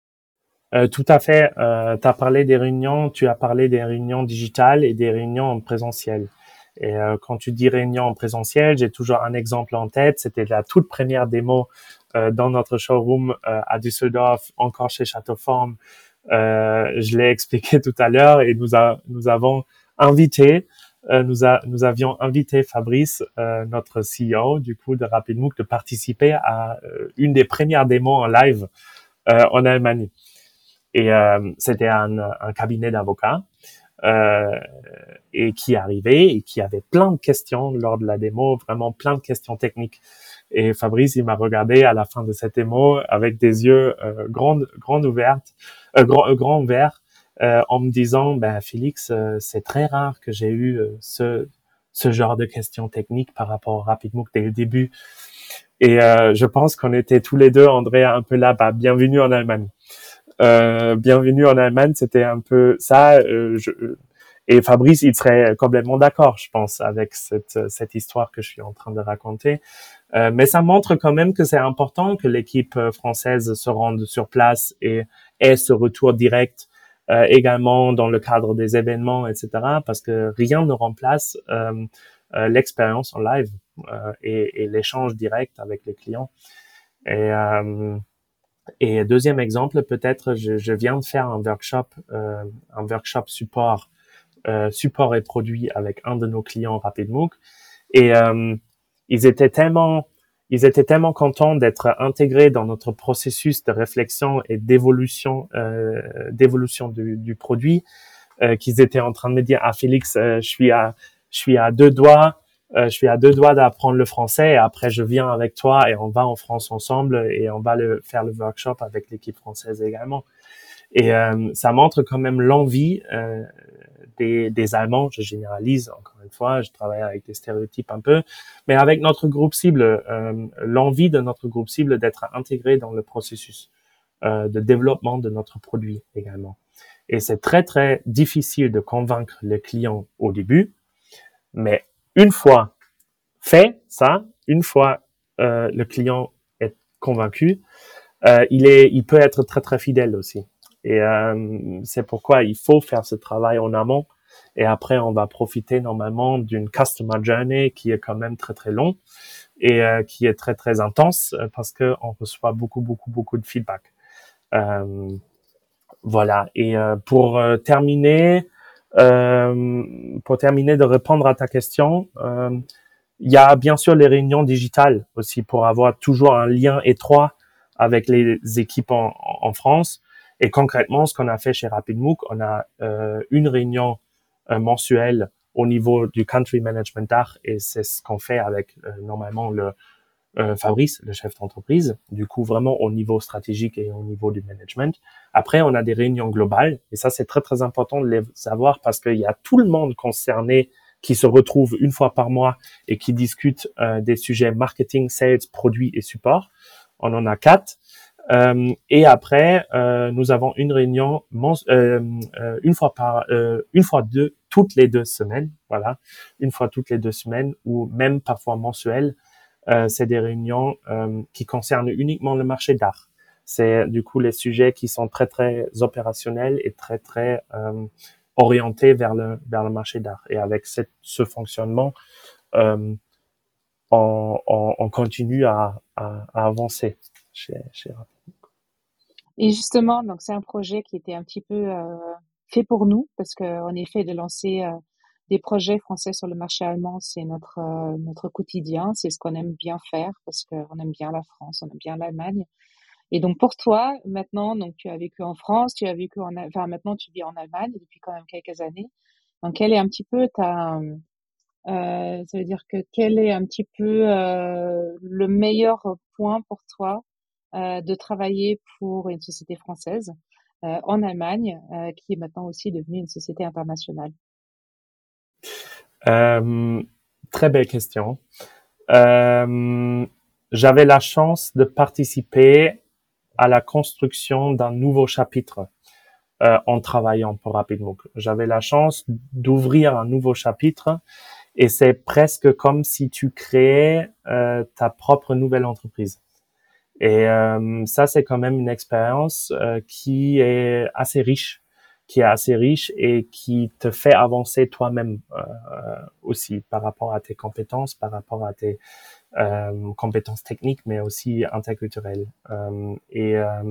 Euh, tout à fait. Euh, tu as parlé des réunions, tu as parlé des réunions digitales et des réunions en présentiel. Et euh, quand tu dis réunion en présentiel, j'ai toujours un exemple en tête. C'était la toute première démo euh, dans notre showroom euh, à Düsseldorf, encore chez Château Forme. Euh, je l'ai expliqué tout à l'heure et nous, a, nous avons invité, euh, nous, a, nous avions invité Fabrice, euh, notre C E O du coup de Rapidbook, de participer à euh, une des premières démos en live euh, en Allemagne. Et euh, c'était un, un cabinet d'avocats euh, et qui arrivait et qui avait plein de questions lors de la démo, vraiment plein de questions techniques. Et Fabrice, il m'a regardé à la fin de cette démo avec des yeux euh, grands, grands ouvertes, euh, grands, euh, grands ouverts, euh, en me disant, ben Félix, euh, c'est très rare que j'ai eu euh, ce ce genre de questions techniques par rapport au Rapidbook dès le début. Et euh, je pense qu'on était tous les deux, André, un peu là, bah, bienvenue en Allemagne. Euh, bienvenue en Allemagne, c'était un peu ça. Euh, je, et Fabrice, il serait complètement d'accord, je pense, avec cette, cette histoire que je suis en train de raconter. Euh, mais ça montre quand même que c'est important que l'équipe française se rende sur place et ait ce retour direct euh, également dans le cadre des événements, et cetera. Parce que rien ne remplace euh, euh, l'expérience en live euh, et, et l'échange direct avec les clients. Et euh, et deuxième exemple, peut-être, je, je viens de faire un workshop, euh, un workshop support, euh, support et produit avec un de nos clients Rapidbook, et euh, ils étaient tellement, ils étaient tellement contents d'être intégrés dans notre processus de réflexion et d'évolution, euh, d'évolution du, du produit, euh, qu'ils étaient en train de me dire, ah Félix, euh, je suis à, je suis à deux doigts. Euh, je suis à deux doigts d'apprendre le français et après je viens avec toi et on va en France ensemble et on va le, faire le workshop avec l'équipe française également. Et euh, ça montre quand même l'envie euh, des, des Allemands, je généralise encore une fois, je travaille avec des stéréotypes un peu, mais avec notre groupe cible, euh, l'envie de notre groupe cible d'être intégré dans le processus euh, de développement de notre produit également. Et c'est très très difficile de convaincre les clients au début, mais une fois fait ça, une fois euh, le client est convaincu, euh, il est, il peut être très très fidèle aussi. Et euh, c'est pourquoi il faut faire ce travail en amont. Et après, on va profiter normalement d'une customer journey qui est quand même très très long et euh, qui est très très intense parce que on reçoit beaucoup beaucoup beaucoup de feedback. Euh, voilà. Et euh, pour euh, terminer, euh, pour terminer de répondre à ta question. Euh, Il y a bien sûr les réunions digitales aussi pour avoir toujours un lien étroit avec les équipes en, en France. Et concrètement, ce qu'on a fait chez Rapidbook, on a euh, une réunion euh, mensuelle au niveau du country management D A C H et c'est ce qu'on fait avec euh, normalement le euh, Fabrice, le chef d'entreprise, du coup vraiment au niveau stratégique et au niveau du management. Après, on a des réunions globales et ça c'est très très important de les savoir parce qu'il y a tout le monde concerné qui se retrouvent une fois par mois et qui discutent euh, des sujets marketing, sales, produits et support. On en a quatre. Euh, et après, euh, nous avons une réunion mens- euh, euh, une fois par, euh, une fois deux, toutes les deux semaines, voilà, une fois toutes les deux semaines, ou même parfois mensuelles. Euh, c'est des réunions euh, qui concernent uniquement le marché d'art. C'est du coup les sujets qui sont très très opérationnels et très très euh, orientés vers le vers le marché d'art. Et avec cette, ce fonctionnement, euh, on, on, on continue à, à, à avancer chez, chez Rapid. Et justement, donc c'est un projet qui était un petit peu euh, fait pour nous parce que en effet, de lancer euh, des projets français sur le marché allemand, c'est notre euh, notre quotidien, c'est ce qu'on aime bien faire parce qu'on aime bien la France, on aime bien l'Allemagne. Et donc pour toi, maintenant, donc tu as vécu en France, tu as vécu en, Al- enfin maintenant tu vis en Allemagne depuis quand même quelques années. Donc quel est un petit peu ta, euh, ça veut dire que quel est un petit peu euh, le meilleur point pour toi euh, de travailler pour une société française euh, en Allemagne, euh, qui est maintenant aussi devenue une société internationale? Euh, Très belle question. Euh, J'avais la chance de participer à la construction d'un nouveau chapitre euh, en travaillant pour RapidMook. J'avais la chance d'ouvrir un nouveau chapitre et c'est presque comme si tu créais euh, ta propre nouvelle entreprise. Et euh, ça, c'est quand même une expérience euh, qui est assez riche, qui est assez riche et qui te fait avancer toi-même euh, aussi par rapport à tes compétences, par rapport à tes euh, compétences techniques, mais aussi interculturelles. Euh, et, euh,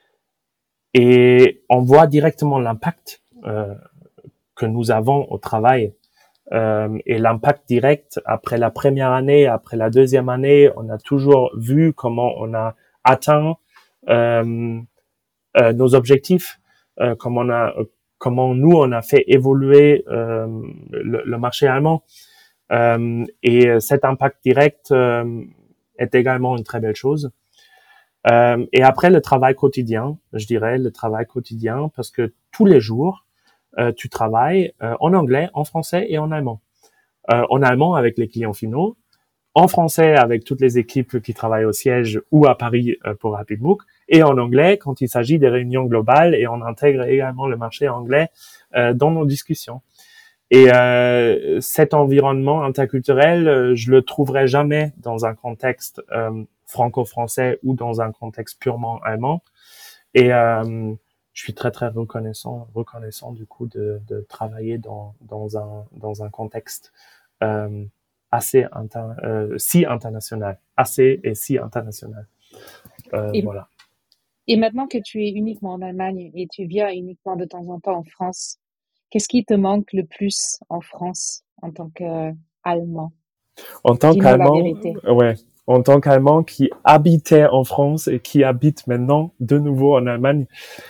et on voit directement l'impact euh, que nous avons au travail. Euh, et l'impact direct après la première année, après la deuxième année, on a toujours vu comment on a atteint euh, euh, nos objectifs, euh, comment on a, comment nous on a fait évoluer euh, le, le marché allemand. Euh, et cet impact direct euh, est également une très belle chose. Euh, et après le travail quotidien, je dirais le travail quotidien, parce que tous les jours euh, tu travailles euh, en anglais, en français et en allemand. Euh, en allemand avec les clients finaux, en français avec toutes les équipes qui travaillent au siège ou à Paris euh, pour RapidBook, et en anglais quand il s'agit des réunions globales, et on intègre également le marché anglais euh, dans nos discussions. Et euh, cet environnement interculturel, euh, je le trouverai jamais dans un contexte euh, franco-français ou dans un contexte purement allemand. Et euh, je suis très très reconnaissant, reconnaissant du coup de, de travailler dans dans un dans un contexte euh, assez inter, euh, si international, assez et si international. Euh, Et, voilà. et maintenant que tu es uniquement en Allemagne et tu viens uniquement de temps en temps en France, qu'est-ce qui te manque le plus en France en tant qu'Allemand? En tant Dis-moi la qu'Allemand, vérité. ouais, en tant qu'Allemand qui habitait en France et qui habite maintenant de nouveau en Allemagne,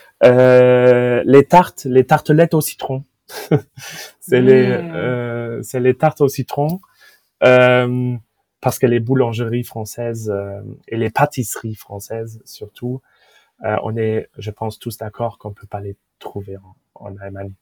euh, les tartes, les tartelettes au citron, c'est les, Hmm. euh, c'est les tartes au citron. Euh, Parce que les boulangeries françaises euh, et les pâtisseries françaises surtout, euh, on est, je pense, tous d'accord qu'on peut pas les trouver en, en Allemagne.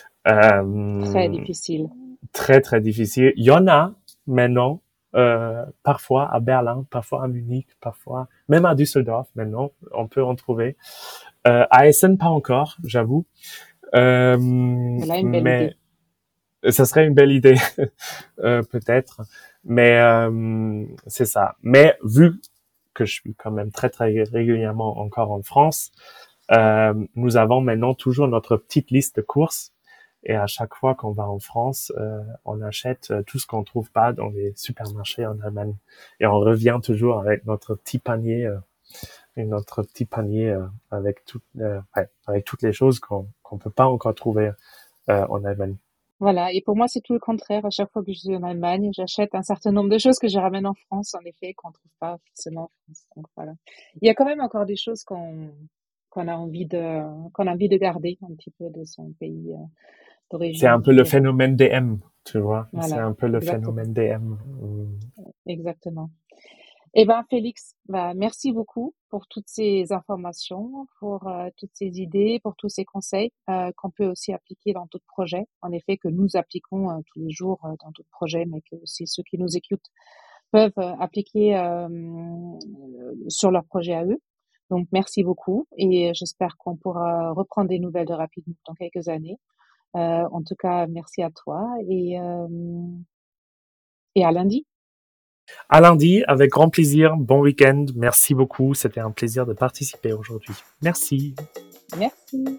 Très Euh, difficile. Très très difficile. Il y en a maintenant, euh, parfois à Berlin, parfois à Munich, parfois même à Düsseldorf. Maintenant, on peut en trouver. Euh, à Essen, pas encore, j'avoue. Euh, Voilà une belle mais idée. ça serait une belle idée, euh, peut-être. Mais euh, c'est ça. Mais vu que je suis quand même très très régulièrement encore en France, euh, nous avons maintenant toujours notre petite liste de courses. Et à chaque fois qu'on va en France, euh, on achète euh, tout ce qu'on trouve pas dans les supermarchés en Allemagne. Et on revient toujours avec notre petit panier, euh, et notre petit panier euh, avec tout, euh, ouais, avec toutes les choses qu'on qu'on peut pas encore trouver euh, en Allemagne. Voilà, et pour moi, c'est tout le contraire. À chaque fois que je suis en Allemagne, j'achète un certain nombre de choses que je ramène en France, en effet, qu'on trouve pas forcément en France. Donc voilà. Il y a quand même encore des choses qu'on qu'on a envie de qu'on a envie de garder un petit peu de son pays euh, C'est un d'origine, peu je le dirais. phénomène D M, tu vois. C'est Voilà, un peu le exactement, phénomène D M. Hum. exactement. Eh ben, Félix, bah, merci beaucoup pour toutes ces informations, pour euh, toutes ces idées, pour tous ces conseils euh, qu'on peut aussi appliquer dans d'autres projets. En effet, que nous appliquons euh, tous les jours euh, dans d'autres projets, mais que aussi ceux qui nous écoutent peuvent euh, appliquer euh, sur leur projet à eux. Donc, merci beaucoup et j'espère qu'on pourra reprendre des nouvelles de Rapidement dans quelques années. Euh, en tout cas, merci à toi et, euh, et à lundi. À lundi, avec grand plaisir. Bon week-end. Merci beaucoup. C'était un plaisir de participer aujourd'hui. Merci. Merci.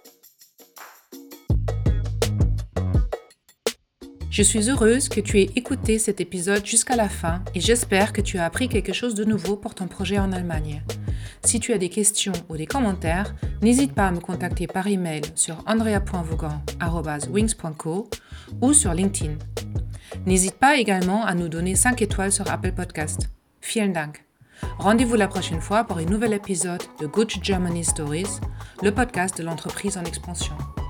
Je suis heureuse que tu aies écouté cet épisode jusqu'à la fin et j'espère que tu as appris quelque chose de nouveau pour ton projet en Allemagne. Si tu as des questions ou des commentaires, n'hésite pas à me contacter par email sur andrea point vaughan arobase wings point co ou sur LinkedIn. N'hésite pas également à nous donner cinq étoiles sur Apple Podcast. Vielen Dank. Rendez-vous la prochaine fois pour un nouvel épisode de Good Germany Stories, le podcast de l'entreprise en expansion.